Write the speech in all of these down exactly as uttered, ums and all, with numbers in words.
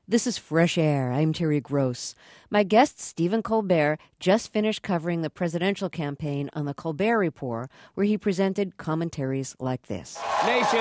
This is Fresh Air. I'm Terry Gross. My guest, Stephen Colbert, just finished covering the presidential campaign on The Colbert Report, where he presented commentaries like this. Nation,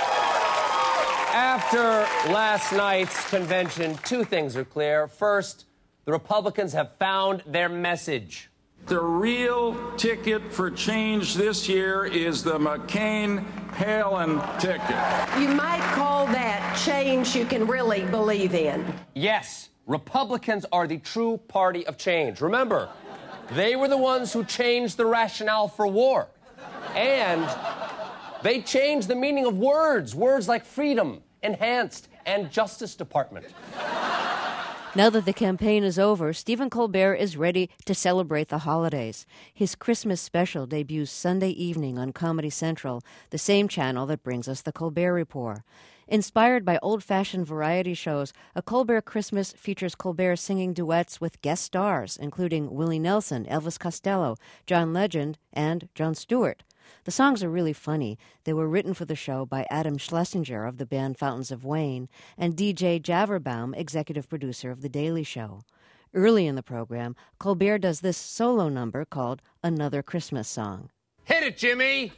after last night's convention, two things are clear. First, the Republicans have found their message. The real ticket for change this year is the McCain-Palin ticket. You might call that change you can really believe in. Yes, Republicans are the true party of change. Remember, they were the ones who changed the rationale for war. And they changed the meaning of words, words like freedom, enhanced, and Justice Department. Now that the campaign is over, Stephen Colbert is ready to celebrate the holidays. His Christmas special debuts Sunday evening on Comedy Central, the same channel that brings us The Colbert Report. Inspired by old-fashioned variety shows, A Colbert Christmas features Colbert singing duets with guest stars, including Willie Nelson, Elvis Costello, John Legend, and Jon Stewart. The songs are really funny. They were written for the show by Adam Schlesinger of the band Fountains of Wayne and D J Javerbaum, executive producer of The Daily Show. Early in the program, Colbert does this solo number called Another Christmas Song. Hit it, Jimmy!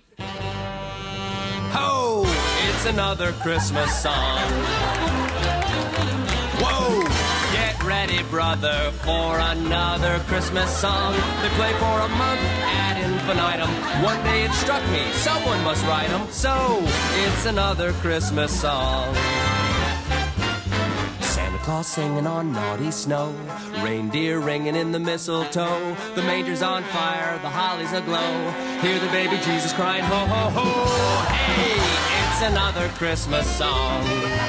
Ho! It's another Christmas song. Whoa! Get ready, brother, for another Christmas song. They play for a month ad infinitum. One day it struck me, someone must write them. So, it's another Christmas song. Santa Claus singing on naughty snow, reindeer ringing in the mistletoe, the manger's on fire, the holly's aglow, hear the baby Jesus crying, ho, ho, ho. Hey, it's another Christmas song.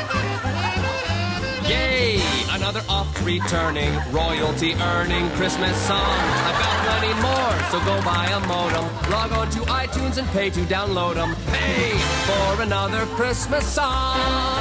Yay! Another oft-returning, royalty-earning Christmas song. I've got plenty more, so go buy a modem. Log on to iTunes and pay to download them. Pay for another Christmas song.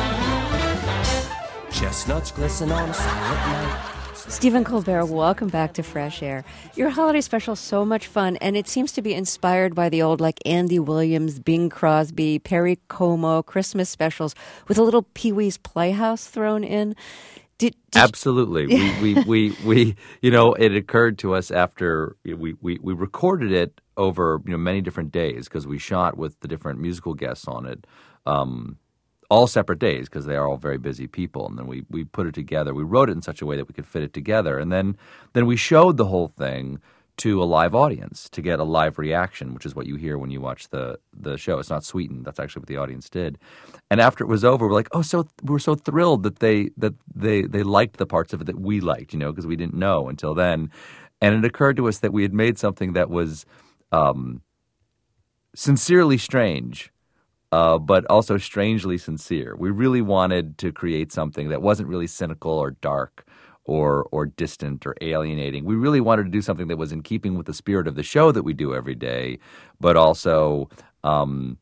Chestnuts glisten on a silent night. Stephen Colbert, welcome back to Fresh Air. Your holiday special is so much fun, and it seems to be inspired by the old, like, Andy Williams, Bing Crosby, Perry Como Christmas specials with a little Pee-wee's Playhouse thrown in. Did, did Absolutely. we, we, we, we, you know, it occurred to us after we, we, we recorded it over, you know, many different days because we shot with the different musical guests on it. Um, all separate days because they are all very busy people. And then we, we put it together. We wrote it in such a way that we could fit it together. And then then we showed the whole thing to a live audience to get a live reaction, which is what you hear when you watch the, the show. It's not sweetened. That's actually what the audience did. And after it was over, we're like, oh, so we're so thrilled that they that they, they liked the parts of it that we liked, you know, because we didn't know until then. And it occurred to us that we had made something that was um, sincerely strange. Uh, but also strangely sincere. We really wanted to create something that wasn't really cynical or dark or or distant or alienating. We really wanted to do something that was in keeping with the spirit of the show that we do every day, but also um,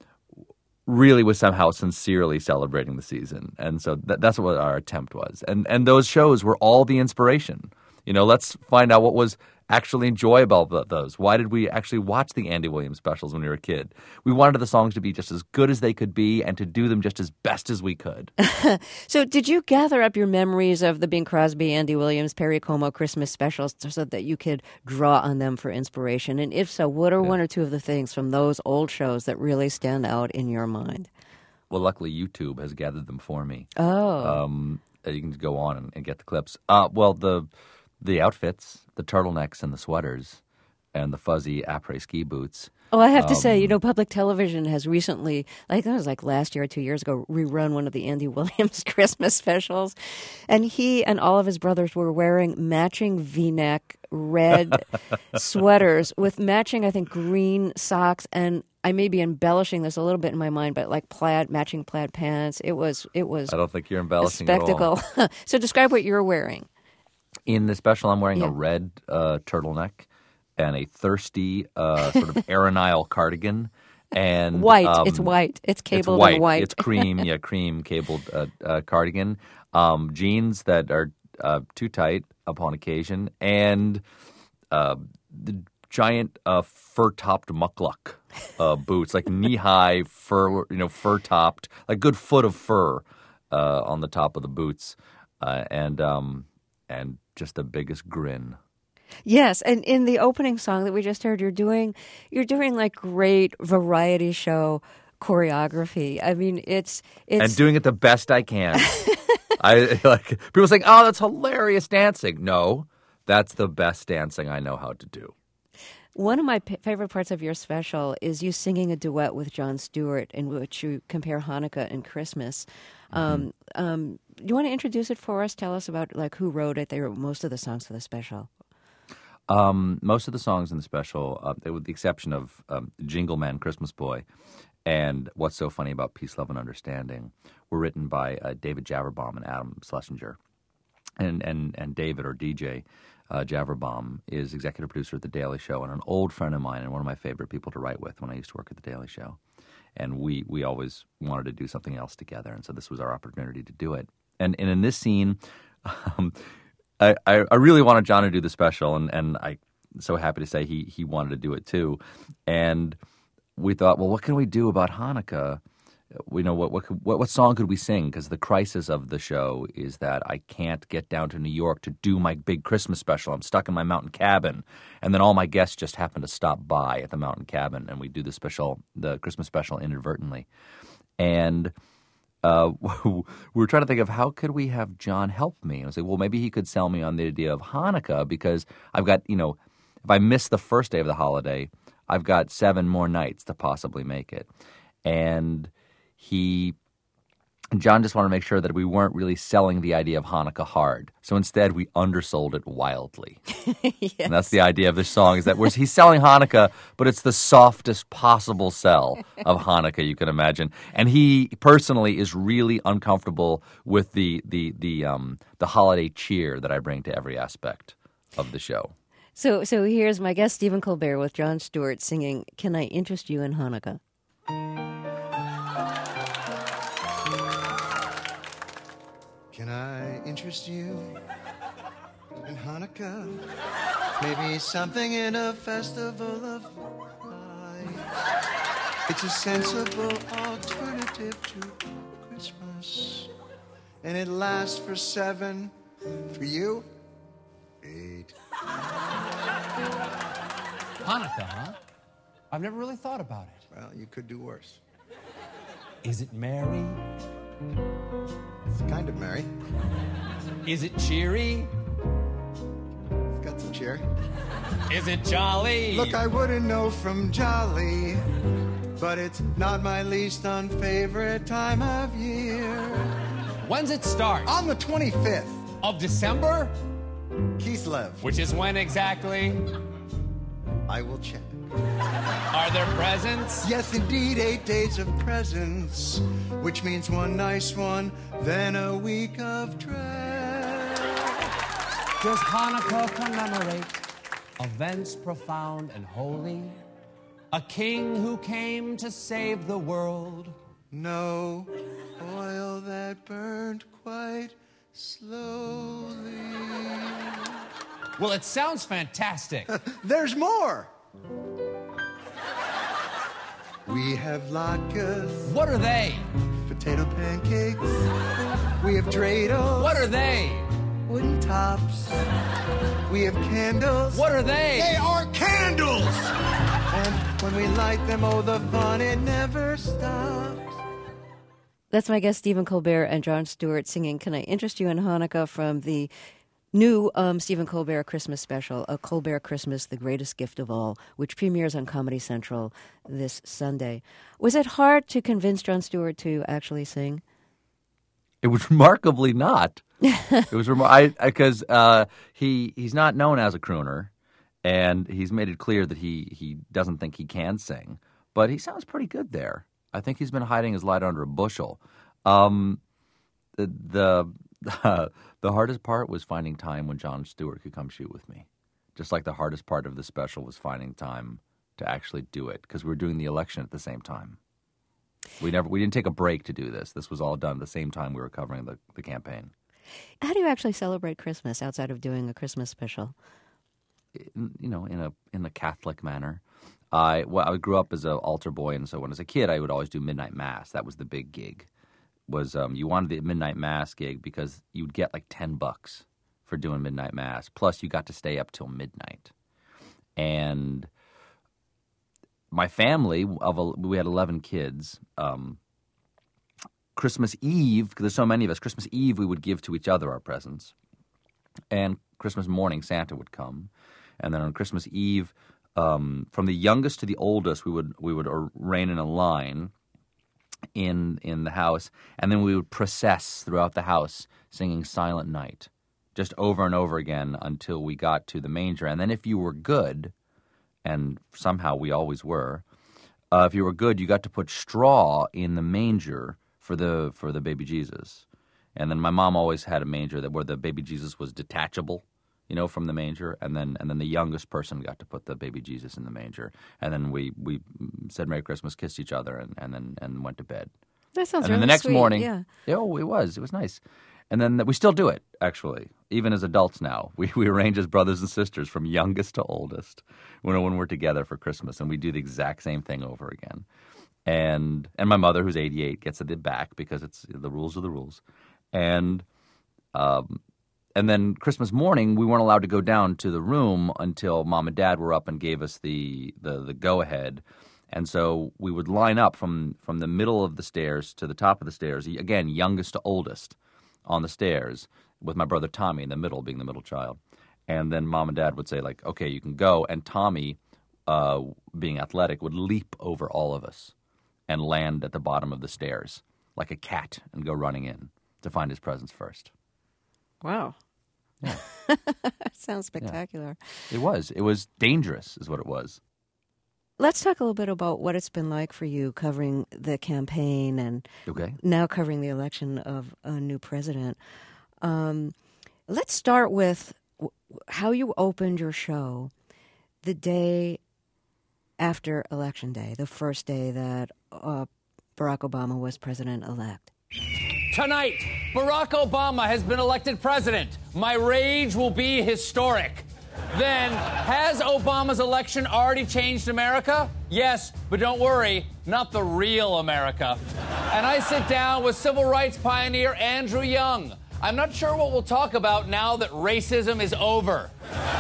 really was somehow sincerely celebrating the season. And so that, that's what our attempt was. And and those shows were all the inspiration. You know, let's find out what was actually enjoyable about those. Why did we actually watch the Andy Williams specials when we were a kid? We wanted the songs to be just as good as they could be and to do them just as best as we could. So did you gather up your memories of the Bing Crosby, Andy Williams, Perry Como Christmas specials so that you could draw on them for inspiration? And if so, what are yeah. one or two of the things from those old shows that really stand out in your mind? Well, luckily YouTube has gathered them for me. Oh. Um, you can go on and, and get the clips. Uh, well, the... The outfits, the turtlenecks and the sweaters, and the fuzzy après ski boots. Oh, I have to um, say, you know, public television has recently, like it was like last year or two years ago, rerun one of the Andy Williams Christmas specials. And he and all of his brothers were wearing matching V-neck red sweaters with matching, I think, green socks. And I may be embellishing this a little bit in my mind, but like plaid, matching plaid pants. It was, it was I don't think you're embellishing a spectacle. At all. So describe what you're wearing. In the special, I'm wearing yeah. a red uh, turtleneck and a thirsty uh, sort of Aeronile cardigan. And white. Um, it's white. It's cabled it's white. and white. It's cream. Yeah, cream cabled uh, uh, cardigan. Um, jeans that are uh, too tight upon occasion, and uh, the giant uh, fur-topped muckluck uh, boots, like knee-high fur, you know, fur-topped, like good foot of fur uh, on the top of the boots. uh, and um, and just the biggest grin. Yes, and in the opening song that we just heard, you're doing you're doing like great variety show choreography. I mean, it's it's and doing it the best I can. I like people saying, "Oh, that's hilarious dancing." No, that's the best dancing I know how to do. One of my p- favorite parts of your special is you singing a duet with Jon Stewart, in which you compare Hanukkah and Christmas. Um, mm-hmm. um, do you want to introduce it for us? Tell us about like who wrote it. They wrote most of the songs for the special. Um, most of the songs in the special, uh, with the exception of um, Jingle Man, Christmas Boy, and What's So Funny About Peace, Love, and Understanding, were written by uh, David Javerbaum and Adam Schlesinger. And and and David, or D J uh, Javerbaum, is executive producer at The Daily Show and an old friend of mine and one of my favorite people to write with when I used to work at The Daily Show. And we we always wanted to do something else together, and so this was our opportunity to do it. And, and in this scene, um, I, I, I really wanted John to do the special, and, and I'm so happy to say he he wanted to do it too. And we thought, well, what can we do about Hanukkah? We know what what what, what song could we sing? Because the crisis of the show is that I can't get down to New York to do my big Christmas special. I'm stuck in my mountain cabin, and then all my guests just happen to stop by at the mountain cabin, and we do the special, the Christmas special, inadvertently. And Uh, we were trying to think of how could we have John help me. And I was like, well, maybe he could sell me on the idea of Hanukkah, because I've got, you know, if I miss the first day of the holiday, I've got seven more nights to possibly make it. And he, John just wanted to make sure that we weren't really selling the idea of Hanukkah hard. So instead, we undersold it wildly. Yes. And that's the idea of this song, is that we're, he's selling Hanukkah, but it's the softest possible sell of Hanukkah you can imagine. And he personally is really uncomfortable with the the the um the holiday cheer that I bring to every aspect of the show. So so here's my guest, Stephen Colbert, with Jon Stewart singing "Can I Interest You in Hanukkah?" Can I interest you in Hanukkah? Maybe something in a festival of lights. It's a sensible alternative to Christmas. And it lasts for seven. For you, eight. Hanukkah, huh? I've never really thought about it. Well, you could do worse. Is it merry? It's kind of merry. Is it cheery? It's got some cheer. Is it jolly? Look, I wouldn't know from jolly, but it's not my least unfavorite time of year. When's it start? On the twenty-fifth. Of December? Kislev. Which is when exactly? I will check. Are there presents? Yes, indeed, eight days of presents, which means one nice one, then a week of dread. Does Hanukkah commemorate events profound and holy? A king who came to save the world? No, oil that burned quite slowly. Well, it sounds fantastic. There's more. We have latkes. What are they? Potato pancakes. We have dreidels. What are they? Wooden tops. We have candles. What are they? They are candles! And when we light them, oh, the fun, it never stops. That's my guest, Stephen Colbert, and Jon Stewart singing "Can I Interest You in Hanukkah" from the new um, Stephen Colbert Christmas special, A Colbert Christmas, The Greatest Gift of All, which premieres on Comedy Central this Sunday. Was it hard to convince Jon Stewart to actually sing? It was remarkably not. It was remarkable because uh, he he's not known as a crooner, and he's made it clear that he he doesn't think he can sing. But he sounds pretty good there. I think he's been hiding his light under a bushel. Um, the the uh, the hardest part was finding time when Jon Stewart could come shoot with me. Just like the hardest part of the special was finding time to actually do it, because we were doing the election at the same time. We never we didn't take a break to do this. This was all done at the same time we were covering the, the campaign. How do you actually celebrate Christmas outside of doing a Christmas special? In, you know, in a in a Catholic manner. I well, I grew up as an altar boy, and so when I was a kid, I would always do midnight mass. That was the big gig. was um, you wanted the midnight mass gig because you'd get like ten bucks for doing midnight mass. Plus, you got to stay up till midnight. And my family of a, we had eleven kids. Um, Christmas Eve, because there's so many of us, Christmas Eve we would give to each other our presents. And Christmas morning, Santa would come. And then on Christmas Eve, um, from the youngest to the oldest, we would we would reign in a line in in the house. And then we would process throughout the house singing Silent Night, just over and over again until we got to the manger. And then if you were good, and somehow we always were, uh, if you were good, you got to put straw in the manger for the for the baby Jesus. And then my mom always had a manger that where the baby Jesus was detachable, you know, from the manger, and then and then the youngest person got to put the baby Jesus in the manger. And then we, we said Merry Christmas, kissed each other, and, and then and went to bed. That sounds and then really the next sweet. morning, Yeah. oh, it was. It was nice. And then we still do it, actually, even as adults now. We we arrange as brothers and sisters from youngest to oldest when, when we're together for Christmas, and we do the exact same thing over again. And and my mother, who's eighty-eight, gets it back because it's the rules are the rules. And um, and then Christmas morning, we weren't allowed to go down to the room until Mom and Dad were up and gave us the the, the go-ahead. And so we would line up from, from the middle of the stairs to the top of the stairs, again, youngest to oldest on the stairs, with my brother Tommy in the middle, being the middle child. And then Mom and Dad would say, like, okay, you can go. And Tommy, uh, being athletic, would leap over all of us and land at the bottom of the stairs like a cat and go running in to find his presents first. Wow. Yeah. Sounds spectacular. It was. It was dangerous is what it was. Let's talk a little bit about what it's been like for you covering the campaign and Okay. now covering the election of a new president. Um, let's start with w- how you opened your show the day after Election Day, the first day that uh, Barack Obama was president-elect. Tonight, Barack Obama has been elected president. My rage will be historic. Then, has Obama's election already changed America? Yes, but don't worry, not the real America. And I sit down with civil rights pioneer Andrew Young. I'm not sure what we'll talk about now that racism is over.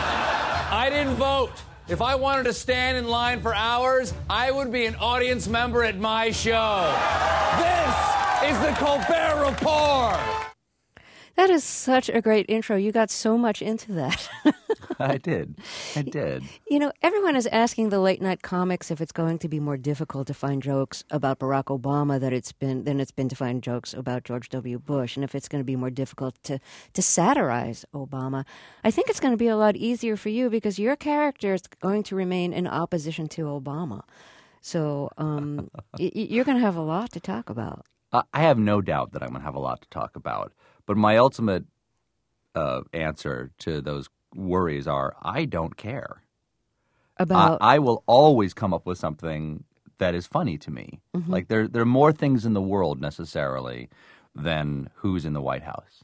I didn't vote. If I wanted to stand in line for hours, I would be an audience member at my show. This is the Colbert Report. That is such a great intro. You got so much into that. I did. I did. You know, everyone is asking the late night comics if it's going to be more difficult to find jokes about Barack Obama that it's been than it's been to find jokes about George W. Bush, and if it's going to be more difficult to, to satirize Obama. I think it's going to be a lot easier for you because your character is going to remain in opposition to Obama. So um, y- you're going to have a lot to talk about. Uh, I have no doubt that I'm going to have a lot to talk about. But my ultimate uh, answer to those worries are I don't care. About I, I will always come up with something that is funny to me. Mm-hmm. Like there, there are more things in the world necessarily than who's in the White House.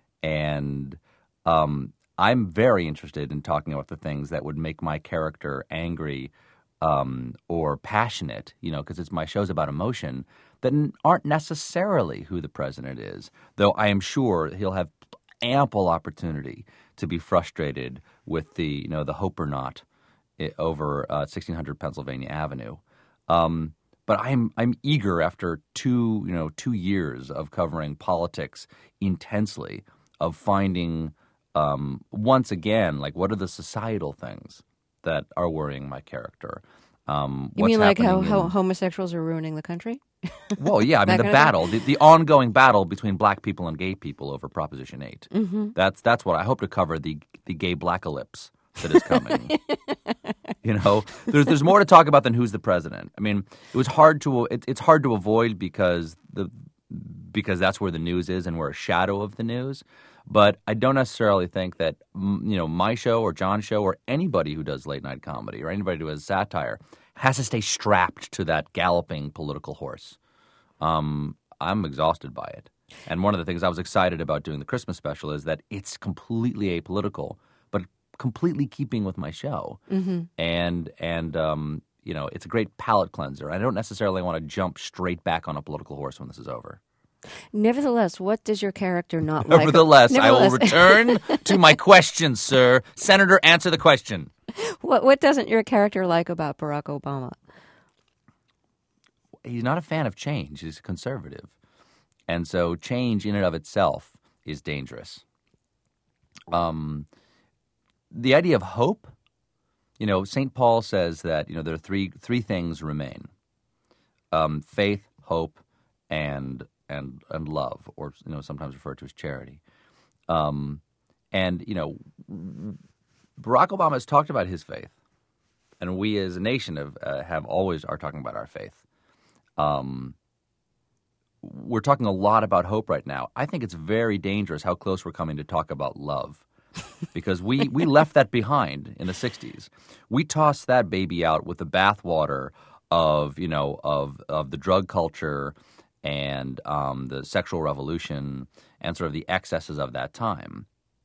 And um, I'm very interested in talking about the things that would make my character angry um, or passionate, you know, because it's my show's about emotion, that aren't necessarily who the president is, though I am sure he'll have ample opportunity to be frustrated with the, you know, the hope or not over uh, sixteen hundred Pennsylvania Avenue. Um, but I'm I'm eager after two, you know, two years of covering politics intensely, of finding um, once again, like, what are the societal things that are worrying my character? Um, you mean like how, in, how homosexuals are ruining the country? Well, yeah, I mean the battle, the, the ongoing battle between black people and gay people over Proposition eight. Mm-hmm. That's that's what I hope to cover, the the gay blackalypse that is coming. You know, there's there's more to talk about than who's the president. I mean, it was hard to it, it's hard to avoid because the because that's where the news is and we're a shadow of the news. But I don't necessarily think that, you know, my show or John's show or anybody who does late night comedy or anybody who does satire has to stay strapped to that galloping political horse. Um, I'm exhausted by it. And one of the things I was excited about doing the Christmas special is that it's completely apolitical, but completely keeping with my show. Mm-hmm. And, and um, you know, it's a great palate cleanser. I don't necessarily want to jump straight back on a political horse when this is over. Nevertheless, what does your character not like? Nevertheless, I will Nevertheless. return to my question, sir. Senator, answer the question. What what doesn't your character like about Barack Obama? He's not a fan of change. He's a conservative. And so change in and of itself is dangerous. Um, the idea of hope, you know, Saint Paul says that, you know, there are three three things remain. Um, faith, hope, and and and love, or, you know, sometimes referred to as charity. Um, and, you know, Barack Obama has talked about his faith, and we as a nation have uh, have always are talking about our faith. Um, we're talking a lot about hope right now. I think it's very dangerous how close we're coming to talk about love, because we, we left that behind in the sixties. We tossed that baby out with the bathwater of, you know, of of the drug culture and um, the sexual revolution and sort of the excesses of that time.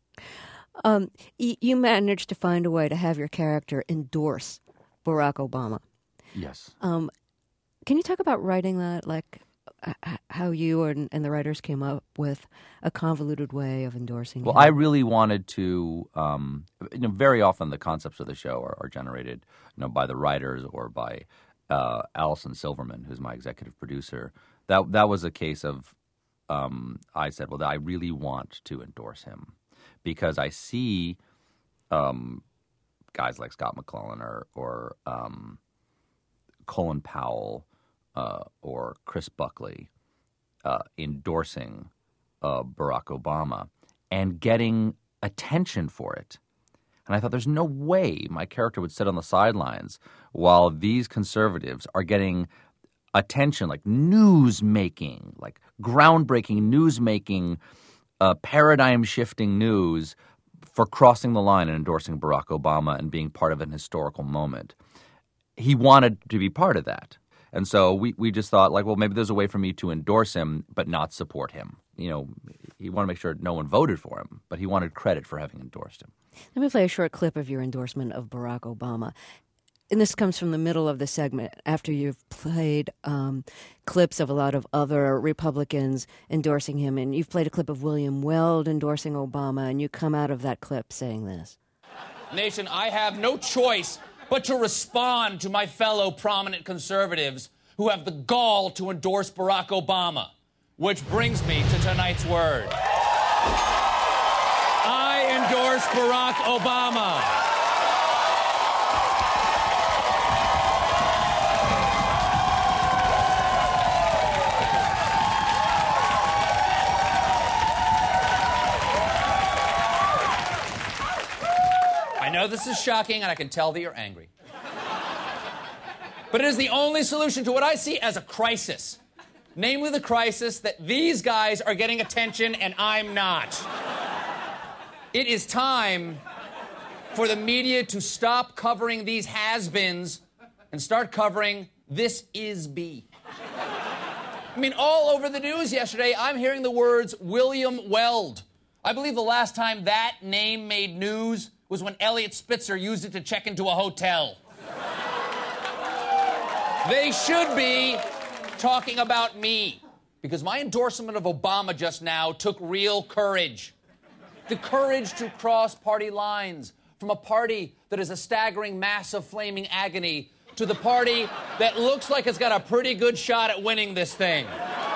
Um, y- you managed to find a way to have your character endorse Barack Obama. Yes. Um, can you talk about writing that, like uh, how you and, and the writers came up with a convoluted way of endorsing Well, him? I really wanted to, um, you know, very often the concepts of the show are, are generated, you know, by the writers or by uh, Allison Silverman, who's my executive producer. That that was a case of, um, I said, well, I really want to endorse him because I see um, guys like Scott McClellan or, or um, Colin Powell uh, or Chris Buckley uh, endorsing uh, Barack Obama and getting attention for it. And I thought, there's no way my character would sit on the sidelines while these conservatives are getting attention, like news-making, like groundbreaking news-making, uh, paradigm-shifting news for crossing the line and endorsing Barack Obama and being part of an historical moment. He wanted to be part of that. And so we, we just thought, like, well, maybe there's a way for me to endorse him but not support him. You know, he wanted to make sure no one voted for him, but he wanted credit for having endorsed him. Let me play a short clip of your endorsement of Barack Obama. And this comes from the middle of the segment after you've played um, clips of a lot of other Republicans endorsing him. And you've played a clip of William Weld endorsing Obama, and you come out of that clip saying this. Nation, I have no choice but to respond to my fellow prominent conservatives who have the gall to endorse Barack Obama. Which brings me to tonight's word. I endorse Barack Obama. I know this is shocking, and I can tell that you're angry. But it is the only solution to what I see as a crisis. Namely the crisis that these guys are getting attention and I'm not. It is time for the media to stop covering these has-beens and start covering this is-be. I mean, all over the news yesterday, I'm hearing the words William Weld. I believe the last time that name made news was when Elliot Spitzer used it to check into a hotel. They should be talking about me, because my endorsement of Obama just now took real courage. The courage to cross party lines from a party that is a staggering mass of flaming agony to the party that looks like it's got a pretty good shot at winning this thing.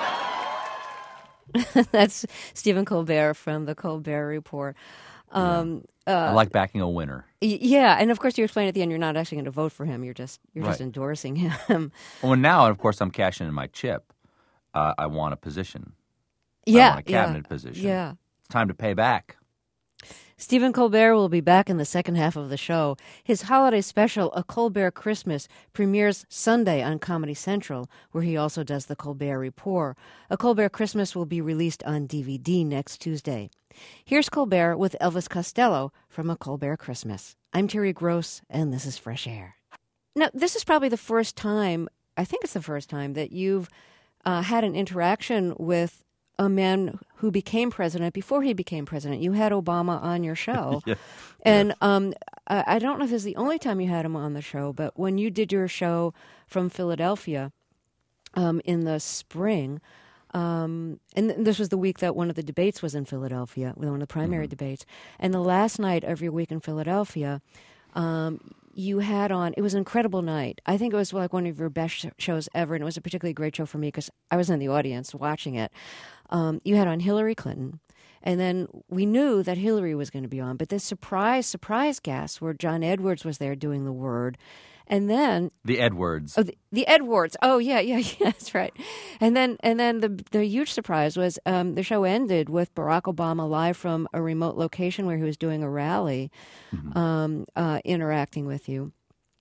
That's Stephen Colbert from the Colbert Report. Um, uh, I like backing a winner. Y- yeah, and of course you explain at the end you're not actually going to vote for him. You're just you're Right. just endorsing him. Well, now, of course, I'm cashing in my chip. Uh, I want a position. Yeah, I want a cabinet yeah, position. Yeah. It's time to pay back. Stephen Colbert will be back in the second half of the show. His holiday special, A Colbert Christmas, premieres Sunday on Comedy Central, where he also does the Colbert Report. A Colbert Christmas will be released on D V D next Tuesday. Here's Colbert with Elvis Costello from A Colbert Christmas. I'm Terry Gross, and this is Fresh Air. Now, this is probably the first time, I think it's the first time, that you've uh, had an interaction with a man who became president before he became president. You had Obama on your show. Yeah. And um, I, I don't know if this is the only time you had him on the show, but when you did your show from Philadelphia um, in the spring, Um, and th- this was the week that one of the debates was in Philadelphia, one of the primary Mm-hmm. debates. And the last night of your week in Philadelphia, um, you had on, it was an incredible night. I think it was like one of your best sh- shows ever, and it was a particularly great show for me because I was in the audience watching it. Um, you had on Hillary Clinton, and then we knew that Hillary was going to be on, but this surprise, surprise guest where John Edwards was there doing the word. And then The Edwards. Oh, the, the Edwards. Oh, yeah, yeah, yeah, that's right. And then, and then the the huge surprise was um, the show ended with Barack Obama live from a remote location where he was doing a rally, Mm-hmm. um, uh, interacting with you.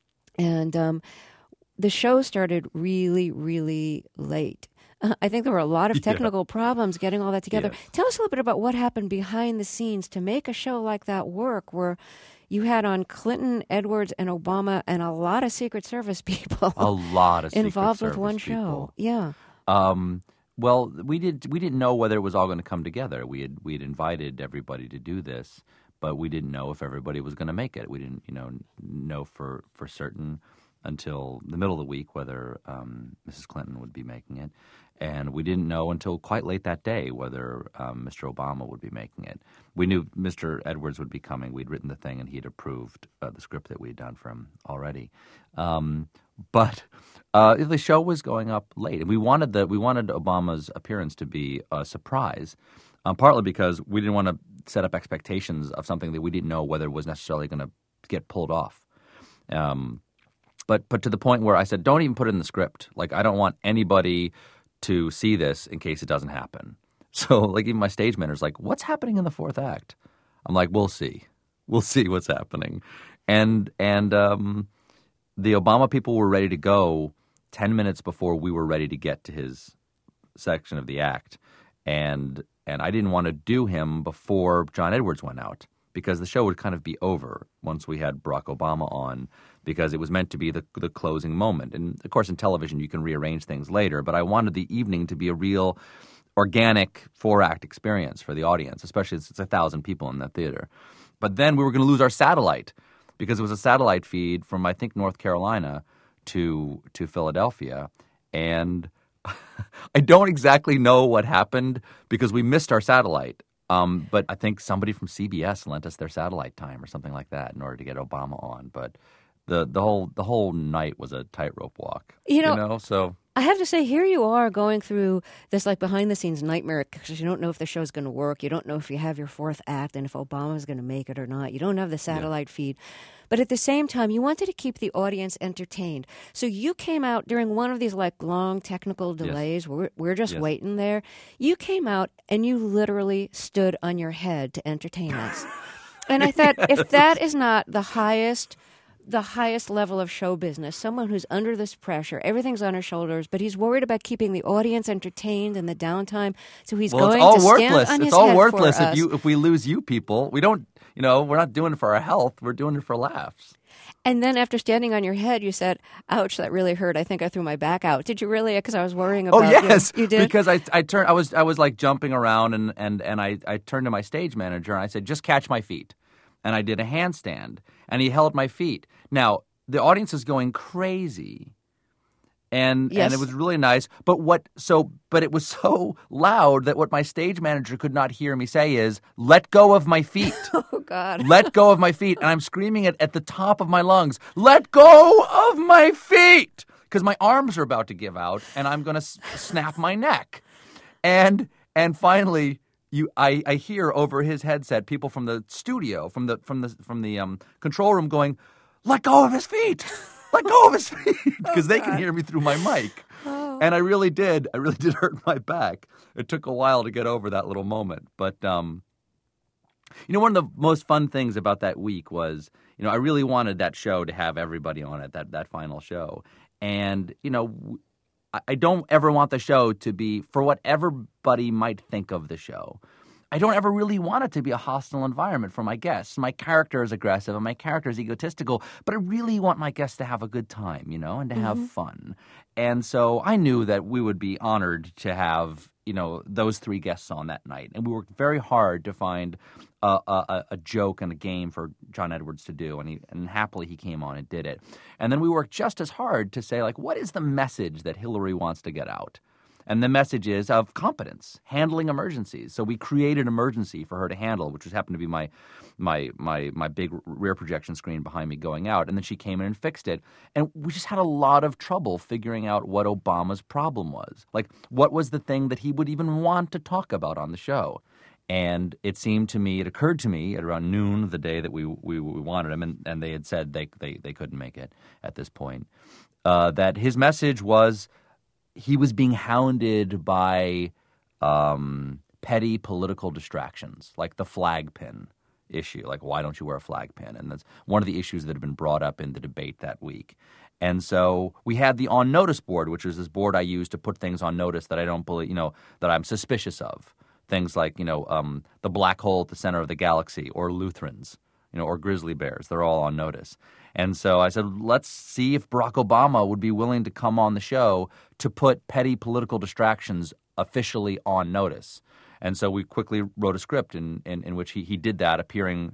And um, the show started really, really late. Uh, I think there were a lot of technical yeah. problems getting all that together. Yes. Tell us a little bit about what happened behind the scenes to make a show like that work, where you had on Clinton, Edwards, and Obama, and a lot of Secret Service people. A lot of Secret involved Service with one people. show. Yeah. Um, well, we did. We didn't know whether it was all going to come together. We had we had invited everybody to do this, but we didn't know if everybody was going to make it. We didn't, you know, know for for certain until the middle of the week whether um, Missus Clinton would be making it. And we didn't know until quite late that day whether um, Mister Obama would be making it. We knew Mister Edwards would be coming. We'd written the thing, and he had approved uh, the script that we had done for him already. Um, but uh, the show was going up late, and we wanted the we wanted Obama's appearance to be a surprise, um, partly because we didn't want to set up expectations of something that we didn't know whether it was necessarily going to get pulled off. Um, but but to the point where I said, don't even put it in the script. Like, I don't want anybody to see this in case it doesn't happen. So, like, even my stage manager's like, what's happening in the fourth act? I'm like, we'll see. We'll see what's happening. And and um, the Obama people were ready to go ten minutes before we were ready to get to his section of the act. And and I didn't want to do him before John Edwards went out, because the show would kind of be over once we had Barack Obama on, because it was meant to be the the closing moment. And, of course, in television you can rearrange things later, but I wanted the evening to be a real organic four-act experience for the audience, especially since it's a thousand people in that theater. But then we were going to lose our satellite, because it was a satellite feed from, I think, North Carolina to to Philadelphia. And I don't exactly know what happened because we missed our satellite. Um, but I think somebody from C B S lent us their satellite time or something like that in order to get Obama on. But the the whole the whole night was a tightrope walk. You know, you know, so I have to say, here you are going through this like behind the scenes nightmare because you don't know if the show's going to work. You don't know if you have your fourth act and if Obama's going to make it or not. You don't have the satellite yeah. feed. But at the same time, you wanted to keep the audience entertained. So you came out during one of these like long technical delays. Yes. We're, we're just yes. waiting there. You came out and you literally stood on your head to entertain us. And I thought, yes. if that is not the highest... the highest level of show business, someone who's under this pressure, everything's on her shoulders, but he's worried about keeping the audience entertained in the downtime, so he's well, going it's all to worthless. stand on it's his all head worthless for if us. you if we lose you people. We don't, you know, we're not doing it for our health. We're doing it for laughs. And then after standing on your head, you said, ouch, that really hurt. I think I threw my back out. Did you really? Because I was worrying about Oh, yes. you. You did? Because I I turned I was I was like jumping around and and, and I, I turned to my stage manager and I said, just catch my feet. And I did a handstand and he held my feet. Now, the audience is going crazy, and yes. and it was really nice. But what so but it was so loud that what my stage manager could not hear me say is, "Let go of my feet." Oh God! Let go of my feet, and I'm screaming it at the top of my lungs. Let go of my feet, because my arms are about to give out, and I'm going to s- snap my neck. And and finally. You, I, I hear over his headset people from the studio, from the from the from the um, control room, going, "Let go of his feet! Let go of his feet!" Because oh, they can hear me through my mic, oh. and I really did. I really did hurt my back. It took a while to get over that little moment, but um, you know, one of the most fun things about that week was, you know, I really wanted that show to have everybody on it, that that final show, and you know. I don't ever want the show to be, for what everybody might think of the show, I don't ever really want it to be a hostile environment for my guests. My character is aggressive and my character is egotistical, but I really want my guests to have a good time, you know, and to have mm-hmm. fun. And so I knew that we would be honored to have, you know, those three guests on that night. And we worked very hard to find a, a, a joke and a game for John Edwards to do, and he, and happily he came on and did it. And then we worked just as hard to say, like, what is the message that Hillary wants to get out? And the message is of competence, handling emergencies. So we created emergency for her to handle, which just happened to be my my my my big rear projection screen behind me going out. And then she came in and fixed it. And we just had a lot of trouble figuring out what Obama's problem was. Like, what was the thing that he would even want to talk about on the show? And it seemed to me, it occurred to me at around noon the day that we we, we wanted him, and, and they had said they, they, they couldn't make it at this point, uh, that his message was he was being hounded by um, petty political distractions, like the flag pin issue, like why don't you wear a flag pin? And that's one of the issues that had been brought up in the debate that week. And so we had the on notice board, which is this board I use to put things on notice that I don't believe, you know, that I'm suspicious of. Things like, you know, um, the black hole at the center of the galaxy, or Lutherans, you know, or grizzly bears. They're all on notice. And so I said, let's see if Barack Obama would be willing to come on the show to put petty political distractions officially on notice. And so we quickly wrote a script in, in, in which he, he did that, appearing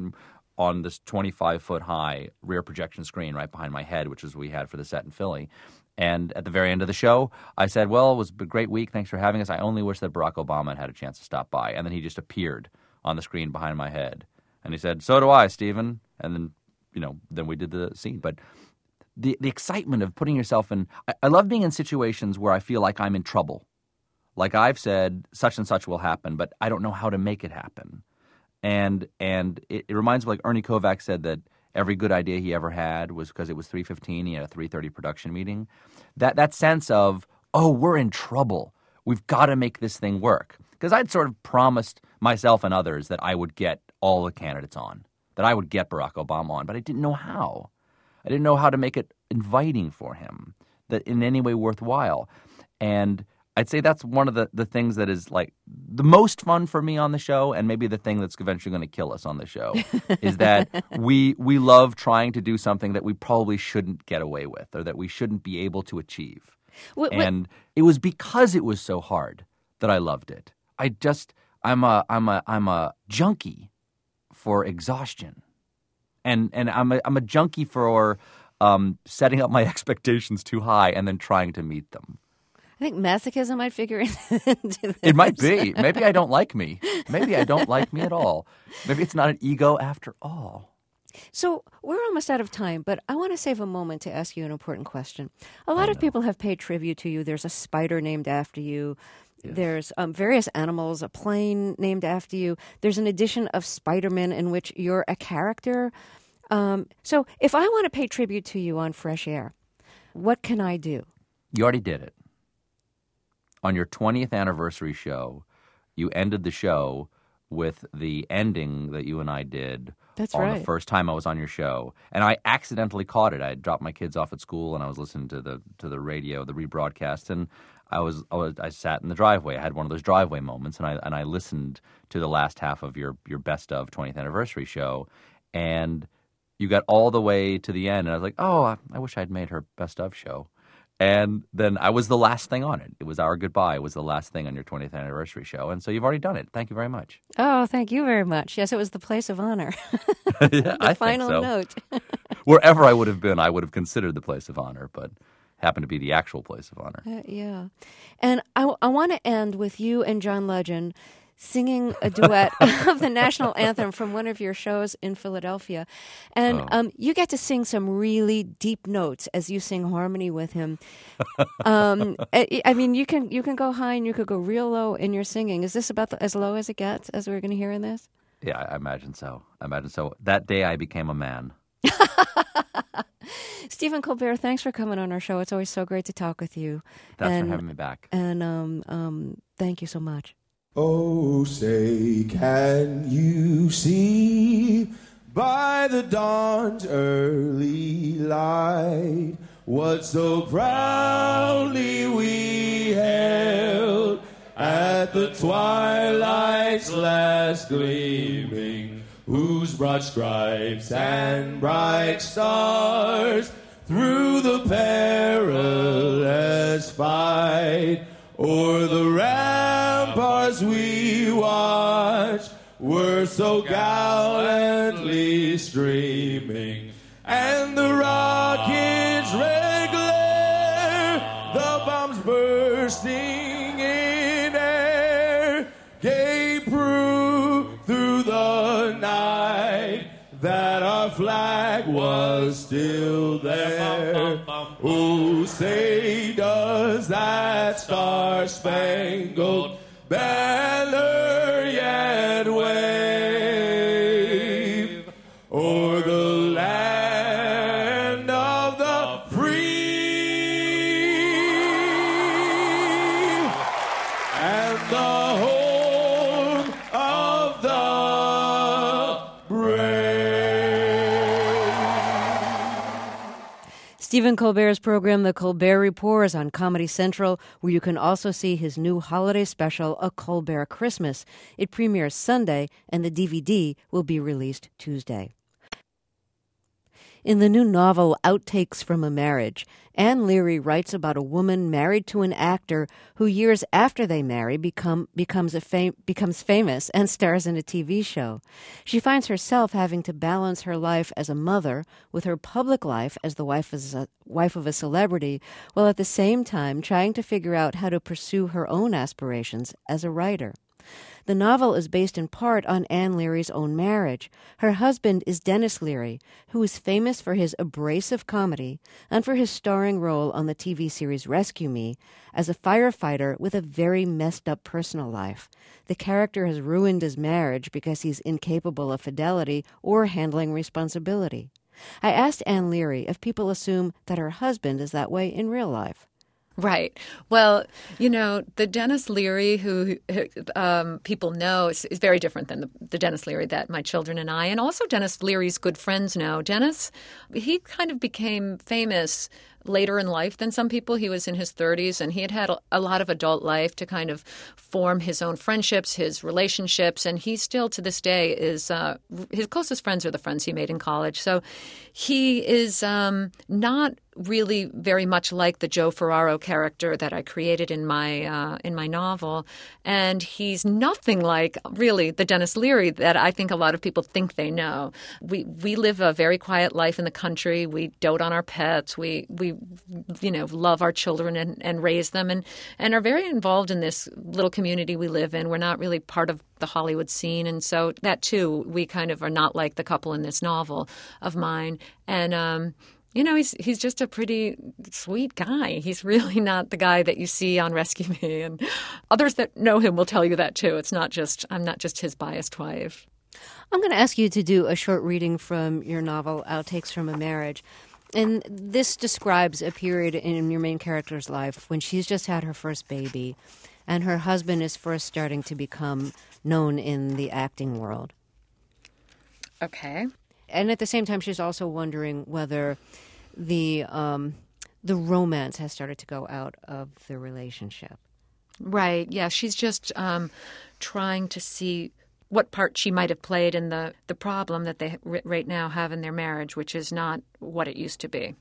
on this twenty-five foot high rear projection screen right behind my head, which is what we had for the set in Philly. And at the very end of the show, I said, well, it was a great week. Thanks for having us. I only wish that Barack Obama had had a chance to stop by. And then he just appeared on the screen behind my head. And he said, so do I, Stephen. And then, you know, then we did the scene. But the the excitement of putting yourself in – I love being in situations where I feel like I'm in trouble. Like I've said, such and such will happen, but I don't know how to make it happen. And and it, it reminds me, like Ernie Kovacs said, that every good idea he ever had was because it was three fifteen. He had a three thirty production meeting. That that sense of, oh, we're in trouble. We've got to make this thing work. Because I'd sort of promised myself and others that I would get all the candidates on, that I would get Barack Obama on, but I didn't know how. I didn't know how to make it inviting for him, that in any way worthwhile. And I'd say that's one of the, the things that is like the most fun for me on the show, and maybe the thing that's eventually going to kill us on the show, is that we we love trying to do something that we probably shouldn't get away with, or that we shouldn't be able to achieve. What, what? And it was because it was so hard that I loved it. I just I'm a I'm a I'm a junkie for exhaustion, and and I'm a I'm a junkie for um, setting up my expectations too high and then trying to meet them. I think masochism might figure into this. It might be. Maybe I don't like me. Maybe I don't like me at all. Maybe it's not an ego after all. So we're almost out of time, but I want to save a moment to ask you an important question. A lot of people have paid tribute to you. There's a spider named after you. Yes. There's um, various animals, a plane named after you. There's an edition of Spider-Man in which you're a character. Um, so if I want to pay tribute to you on Fresh Air, what can I do? You already did it. On your twentieth anniversary show, you ended the show with the ending that you and I did That's on right. the first time I was on your show. And I accidentally caught it. I had dropped my kids off at school, and I was listening to the to the radio, the rebroadcast, and I was, I was I sat in the driveway. I had one of those driveway moments, and I and I listened to the last half of your your best of twentieth anniversary show, and you got all the way to the end, and I was like, oh, I, I wish I'd made her best of show. And then I was the last thing on it. It was our goodbye. It was the last thing on your twentieth anniversary show. And so you've already done it. Thank you very much. Oh, thank you very much. Yes, it was the place of honor. yeah, the I final think so. note. Wherever I would have been, I would have considered the place of honor, but happened to be the actual place of honor. Uh, yeah. And I, I want to end with you and John Legend singing a duet of the national anthem from one of your shows in Philadelphia. And oh. um, you get to sing some really deep notes as you sing harmony with him. um, I, I mean, you can you can go high and you could go real low in your singing. Is this about the, as low as it gets, as we're going to hear in this? Yeah, I imagine so. I imagine so. That day I became a man. Stephen Colbert, thanks for coming on our show. It's always so great to talk with you. Thanks and, for having me back. And um, um, thank you so much. Oh, say, can you see by the dawn's early light what so proudly we held at the twilight's last gleaming, whose broad stripes and bright stars through the perilous fight o'er the ramparts we watched were so gallantly streaming, and the rockets' red glare, the bombs bursting night that our flag was still there. Oh, say does that star-spangled banner yet wave o'er the land of the free and the home of the brave. Stephen Colbert's program, The Colbert Report, is on Comedy Central, where you can also see his new holiday special, A Colbert Christmas. It premieres Sunday, and the D V D will be released Tuesday. In the new novel Outtakes from a Marriage, Anne Leary writes about a woman married to an actor who years after they marry become, becomes, a fam- becomes famous and stars in a T V show. She finds herself having to balance her life as a mother with her public life as the wife of a, wife of a celebrity, while at the same time trying to figure out how to pursue her own aspirations as a writer. The novel is based in part on Anne Leary's own marriage. Her husband is Denis Leary, who is famous for his abrasive comedy and for his starring role on the T V series Rescue Me as a firefighter with a very messed up personal life. The character has ruined his marriage because he's incapable of fidelity or handling responsibility. I asked Anne Leary if people assume that her husband is that way in real life. Right. Well, you know, the Denis Leary who um, people know is, is very different than the, the Denis Leary that my children and I, and also Denis Leary's good friends know. Denis, he kind of became famous later in life than some people. He was in his thirties, and he had had a lot of adult life to kind of form his own friendships, his relationships, and he still to this day is uh, his closest friends are the friends he made in college. So he is um, not really very much like the Joe Ferraro character that I created in my uh, in my novel, and he's nothing like really the Denis Leary that I think a lot of people think they know. We we live a very quiet life in the country. We dote on our pets. We we you know love our children and, and raise them, and and are very involved in this little community we live in. We're not really part of the Hollywood scene, and so that too we kind of are not like the couple in this novel of mine, and. um You know, he's he's just a pretty sweet guy. He's really not the guy that you see on Rescue Me. And others that know him will tell you that, too. It's not just, I'm not just his biased wife. I'm going to ask you to do a short reading from your novel, Outtakes from a Marriage. And this describes a period in your main character's life when she's just had her first baby and her husband is first starting to become known in the acting world. Okay. And at the same time, she's also wondering whether the um, the romance has started to go out of the relationship. Right. Yeah. She's just um, trying to see what part she might have played in the, the problem that they right now have in their marriage, which is not what it used to be.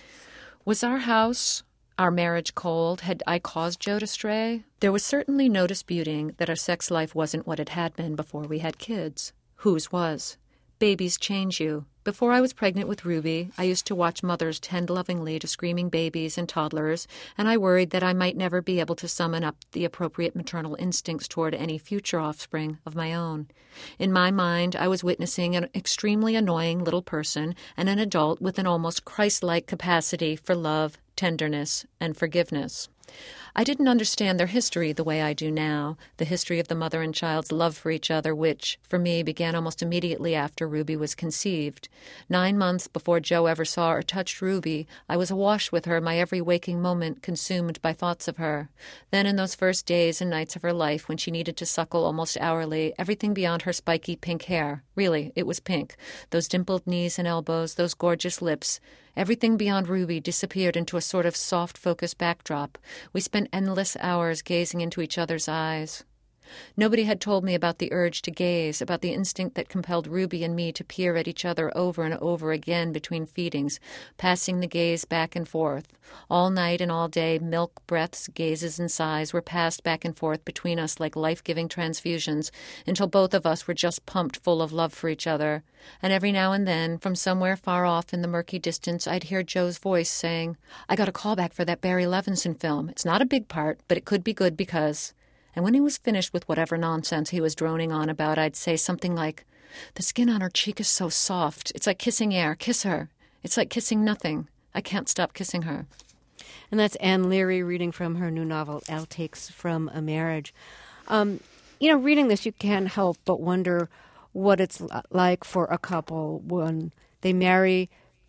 Was our house, our marriage cold? Had I caused Joe to stray? There was certainly no disputing that our sex life wasn't what it had been before we had kids. Whose was? Babies change you. Before I was pregnant with Ruby, I used to watch mothers tend lovingly to screaming babies and toddlers, and I worried that I might never be able to summon up the appropriate maternal instincts toward any future offspring of my own. In my mind, I was witnessing an extremely annoying little person and an adult with an almost Christ-like capacity for love, tenderness, and forgiveness. I didn't understand their history the way I do now, the history of the mother and child's love for each other, which, for me, began almost immediately after Ruby was conceived. Nine months before Joe ever saw or touched Ruby, I was awash with her, my every waking moment consumed by thoughts of her. Then in those first days and nights of her life, when she needed to suckle almost hourly, everything beyond her spiky pink hair, really, it was pink, those dimpled knees and elbows, those gorgeous lips, everything beyond Ruby disappeared into a sort of soft focus backdrop. We spent endless hours gazing into each other's eyes. Nobody had told me about the urge to gaze, about the instinct that compelled Ruby and me to peer at each other over and over again between feedings, passing the gaze back and forth. All night and all day, milk, breaths, gazes, and sighs were passed back and forth between us like life-giving transfusions until both of us were just pumped full of love for each other. And every now and then, from somewhere far off in the murky distance, I'd hear Joe's voice saying, "I got a callback for that Barry Levinson film. It's not a big part, but it could be good because..." And when he was finished with whatever nonsense he was droning on about, I'd say something like, the skin on her cheek is so soft. It's like kissing air. Kiss her. It's like kissing nothing. I can't stop kissing her. And that's Anne Leary reading from her new novel, Outtakes from a Marriage. Um, you know, reading this, you can't help but wonder what it's like for a couple when they marry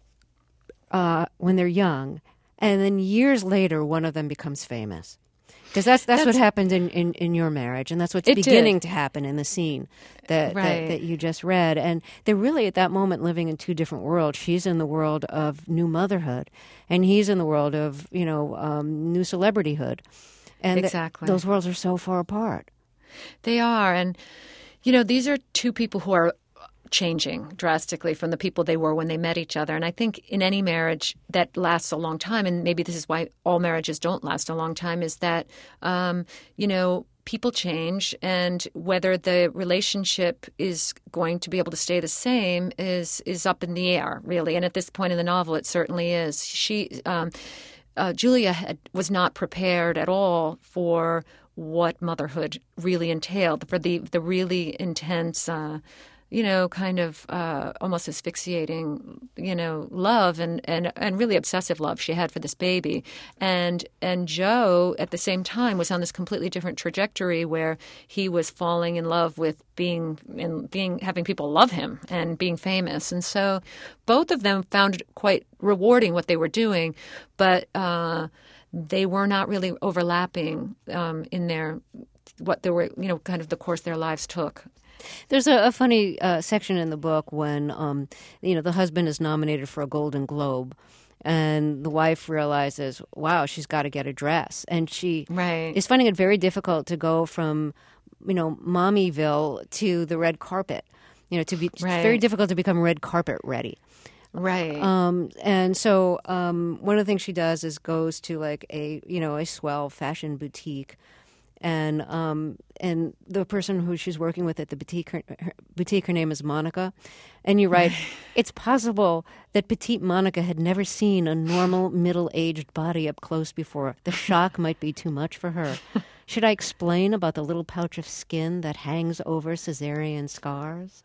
uh, when they're young, and then years later, one of them becomes famous. Because that's, that's that's what happened in, in, in your marriage, and that's what's beginning did. to happen in the scene that, right. that that you just read. And they're really at that moment living in two different worlds. She's in the world of new motherhood, and he's in the world of, you know, um, new celebrityhood. And exactly. th- those worlds are so far apart. They are, and you know, these are two people who are changing drastically from the people they were when they met each other. And I think in any marriage that lasts a long time, and maybe this is why all marriages don't last a long time, is that, um, you know, people change, and whether the relationship is going to be able to stay the same is is up in the air, really. And at this point in the novel, it certainly is. She, um, uh, Julia had, was not prepared at all for what motherhood really entailed, for the, the really intense uh you know, kind of uh, almost asphyxiating, you know, love and, and, and really obsessive love she had for this baby. And and Joe, at the same time, was on this completely different trajectory where he was falling in love with being in being having people love him and being famous. And so both of them found it quite rewarding what they were doing, but uh, they were not really overlapping um, in their what they were, you know, kind of the course their lives took. There's a, a funny uh, section in the book when, um, you know, the husband is nominated for a Golden Globe, and the wife realizes, wow, she's got to get a dress. And she right. is finding it very difficult to go from, you know, Mommyville to the red carpet. You know, to be right. it's very difficult to become red carpet ready. Right. Um, and so um, one of the things she does is goes to like a, you know, a swell fashion boutique. And um, and the person who she's working with at the boutique, her, her, boutique, her name is Monica. And you write, it's possible that petite Monica had never seen a normal middle-aged body up close before. The shock might be too much for her. Should I explain about the little pouch of skin that hangs over cesarean scars?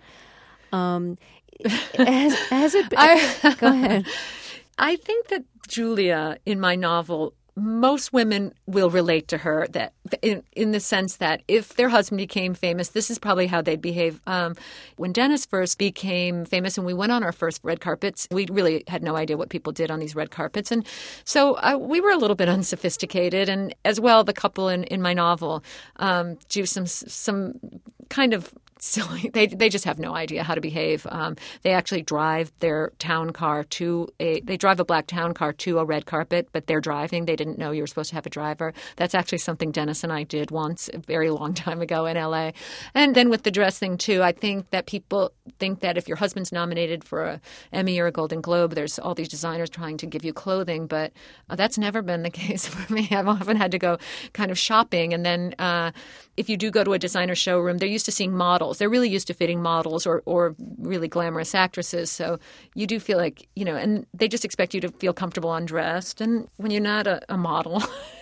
Um, has, has it been... I, Go ahead. I think that Julia, in my novel, most women will relate to her that in, in the sense that if their husband became famous, this is probably how they'd behave. Um, when Dennis first became famous and we went on our first red carpets, we really had no idea what people did on these red carpets. And so uh, we were a little bit unsophisticated. And as well, the couple in, in my novel um, do some some kind of silly. They they just have no idea how to behave. Um, they actually drive their town car to a. They drive a black town car to a red carpet, but they're driving. They didn't know you were supposed to have a driver. That's actually something Dennis and I did once, a very long time ago in L A. And then with the dress thing too, I think that people think that if your husband's nominated for a Emmy or a Golden Globe, there's all these designers trying to give you clothing, but uh, that's never been the case for me. I've often had to go kind of shopping, and then uh, if you do go to a designer showroom, they're used to seeing models. They're really used to fitting models or, or really glamorous actresses. So you do feel like, you know, and they just expect you to feel comfortable undressed. And when you're not a, a model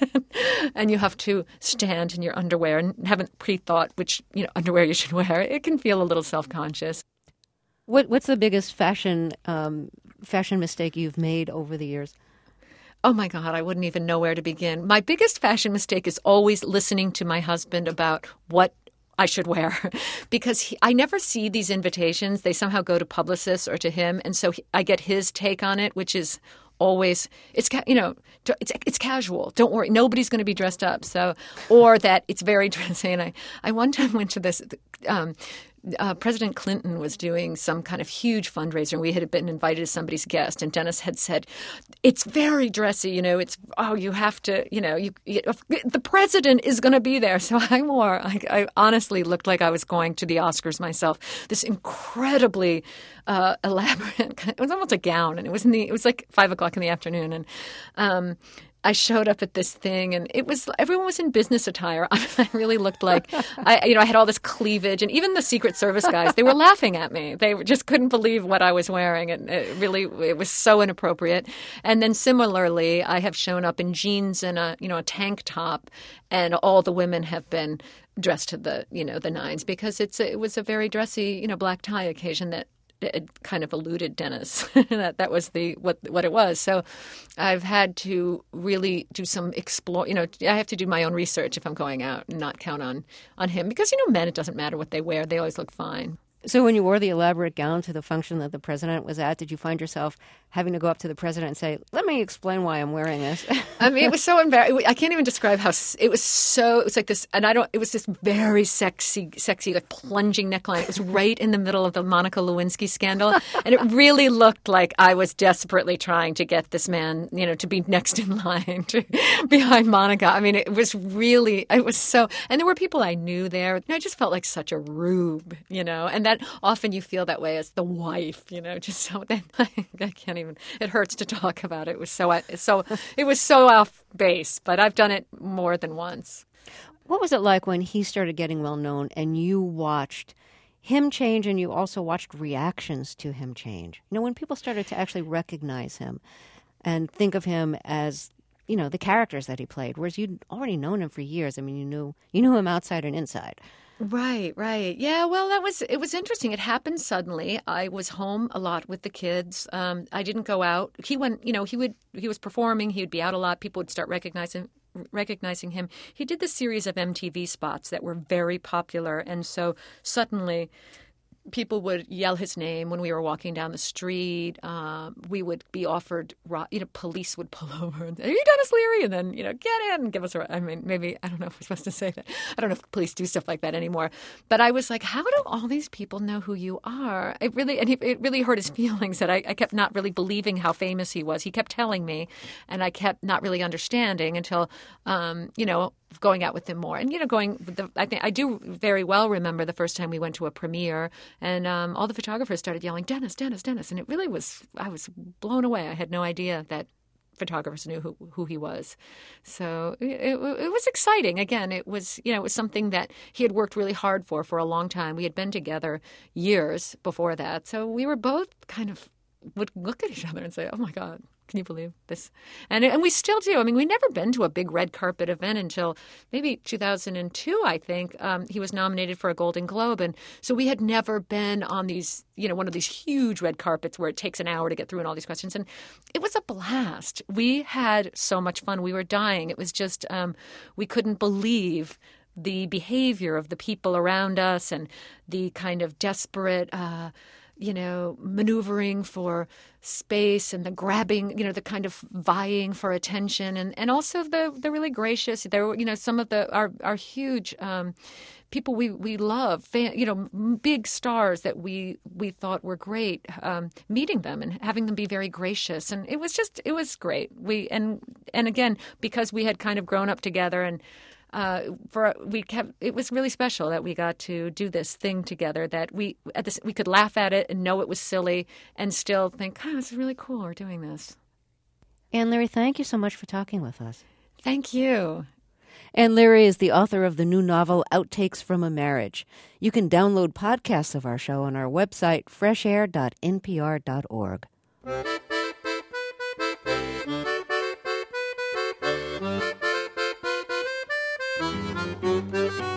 and you have to stand in your underwear and haven't pre-thought which, you know, underwear you should wear, it can feel a little self-conscious. What What's the biggest fashion um, fashion mistake you've made over the years? Oh, my God, I wouldn't even know where to begin. My biggest fashion mistake is always listening to my husband about what I should wear, because he, I never see these invitations. They somehow go to publicists or to him. And so he, I get his take on it, which is always, it's, you know, it's it's casual. Don't worry. Nobody's going to be dressed up. So, or that it's very dressy. And I, I one time went to this, um, Uh, President Clinton was doing some kind of huge fundraiser, and we had been invited as somebody's guest. And Dennis had said, "It's very dressy, you know. It's oh, you have to, you know, you, you the president is going to be there." So I wore. I, I honestly looked like I was going to the Oscars myself. This incredibly uh, elaborate. It was almost a gown, and it was in the. It was like five o'clock in the afternoon, and. Um, I showed up at this thing, and it was everyone was in business attire. I really looked like, I, you know, I had all this cleavage, and even the Secret Service guys, they were laughing at me. They just couldn't believe what I was wearing, and it really, it was so inappropriate. And then similarly, I have shown up in jeans and a, you know, a tank top, and all the women have been dressed to the, you know, the nines because it's a, it was a very dressy, you know, black tie occasion that it kind of eluded Dennis. that that was the what what it was. So I've had to really do some explore. You know, I have to do my own research if I'm going out and not count on on him because you know, men, it doesn't matter what they wear; they always look fine. So when you wore the elaborate gown to the function that the president was at, did you find yourself having to go up to the president and say, let me explain why I'm wearing this? I mean, it was so embarrassing. I can't even describe how – it was so – it was like this – and I don't – it was this very sexy, sexy, like plunging neckline. It was right in the middle of the Monica Lewinsky scandal. And it really looked like I was desperately trying to get this man, you know, to be next in line to, behind Monica. I mean, it was really – it was so – and there were people I knew there. And I just felt like such a rube, you know, and that often you feel that way as the wife, you know, just so then I can't even, it hurts to talk about it. It was so, so, it was so off base, but I've done it more than once. What was it like when he started getting well known and you watched him change and you also watched reactions to him change? You know, when people started to actually recognize him and think of him as, you know, the characters that he played, whereas you'd already known him for years. I mean, you knew, you knew him outside and inside. Right, right. Yeah, well, that was, it was interesting. It happened suddenly. I was home a lot with the kids. Um, I didn't go out. He went, you know, he would, he was performing. He would be out a lot. People would start recognizing recognizing him. He did this series of M T V spots that were very popular. And so suddenly people would yell his name when we were walking down the street. Um, we would be offered, you know, police would pull over and say, are you Dennis Leary? And then, you know, get in and give us a, I mean, maybe, I don't know if we're supposed to say that. I don't know if police do stuff like that anymore. But I was like, how do all these people know who you are? It really, and he, it really hurt his feelings that I, I kept not really believing how famous he was. He kept telling me, and I kept not really understanding until, um, you know, going out with him more. And, you know, going, the, I think I do very well remember the first time we went to a premiere and um, all the photographers started yelling, Dennis, Dennis, Dennis. And it really was, I was blown away. I had no idea that photographers knew who, who he was. So it, it, it was exciting. Again, it was, you know, it was something that he had worked really hard for for a long time. We had been together years before that. So we were both kind of would look at each other and say, oh, my God. Can you believe this? And and we still do. I mean, we'd never been to a big red carpet event until maybe two thousand two, I think. Um, he was nominated for a Golden Globe. And so we had never been on these, you know, one of these huge red carpets where it takes an hour to get through and all these questions. And it was a blast. We had so much fun. We were dying. It was just um, we couldn't believe the behavior of the people around us and the kind of desperate uh you know, maneuvering for space and the grabbing, you know, the kind of vying for attention and, and also the the really gracious, there were, you know, some of the, our, our huge um, people we, we love, fan, you know, big stars that we, we thought were great, um, meeting them and having them be very gracious. And it was just, it was great. We, and, and again, because we had kind of grown up together and Uh, for we kept it was really special that we got to do this thing together that we at this we could laugh at it and know it was silly and still think, oh, this is really cool. We're doing this. Anne Leary, thank you so much for talking with us. Thank you. Anne Leary is the author of the new novel Outtakes from a Marriage. You can download podcasts of our show on our website, fresh air dot n p r dot org. Thank you.